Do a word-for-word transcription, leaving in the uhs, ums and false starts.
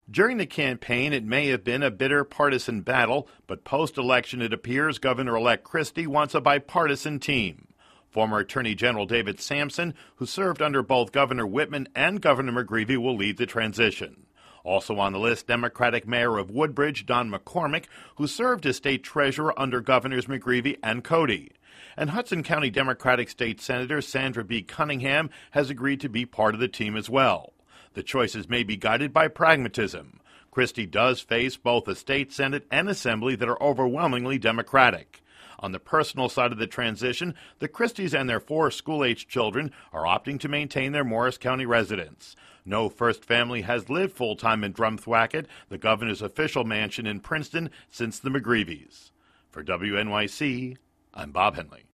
During the campaign, it may have been a bitter partisan battle, but post-election it appears Governor-elect Christie wants a bipartisan team. Former Attorney General David Sampson, who served under both Governor Whitman and Governor McGreevey, will lead the transition. Also on the list, Democratic Mayor of Woodbridge, Don McCormick, who served as state treasurer under Governors McGreevey and Cody. And Hudson County Democratic State Senator Sandra B. Cunningham has agreed to be part of the team as well. The choices may be guided by pragmatism. Christie does face both a state Senate and Assembly that are overwhelmingly Democratic. On the personal side of the transition, the Christies and their four school-aged children are opting to maintain their Morris County residence. No first family has lived full-time in Drumthwacket, the governor's official mansion in Princeton, since the McGreeveys. For W N Y C, I'm Bob Henley.